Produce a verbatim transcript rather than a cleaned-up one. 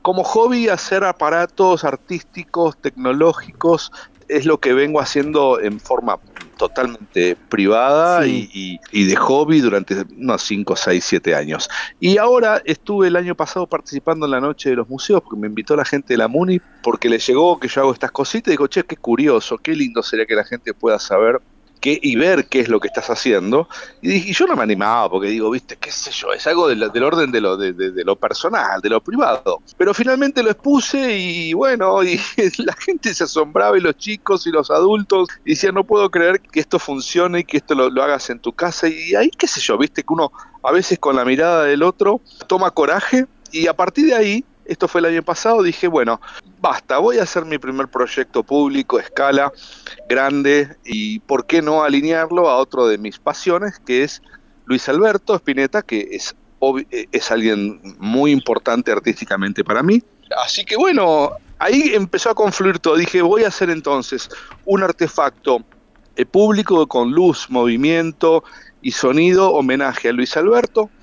como hobby, hacer aparatos artísticos, tecnológicos, es lo que vengo haciendo en forma totalmente privada Sí. y, y, y de hobby durante unos cinco, seis, siete años. Y ahora estuve el año pasado participando en la Noche de los Museos, porque me invitó la gente de la MUNI, porque le llegó que yo hago estas cositas, y digo, che, qué curioso, qué lindo sería que la gente pueda saber qué, y ver qué es lo que estás haciendo. Y, dije, y yo no me animaba, porque digo, viste, qué sé yo, es algo de la, del orden de lo, de, de, de lo personal, de lo privado. Pero finalmente lo expuse y bueno, y la gente se asombraba, y los chicos y los adultos, y decían, no puedo creer que esto funcione y que esto lo, lo hagas en tu casa. Y ahí, qué sé yo, viste, que uno a veces con la mirada del otro toma coraje, y a partir de ahí, esto fue el año pasado, dije, bueno, basta, voy a hacer mi primer proyecto público, escala, grande, y por qué no alinearlo a otro de mis pasiones, que es Luis Alberto Spinetta, que es, es alguien muy importante artísticamente para mí. Así que bueno, ahí empezó a confluir todo. Dije, voy a hacer entonces un artefacto eh, público con luz, movimiento y sonido, homenaje a Luis Alberto,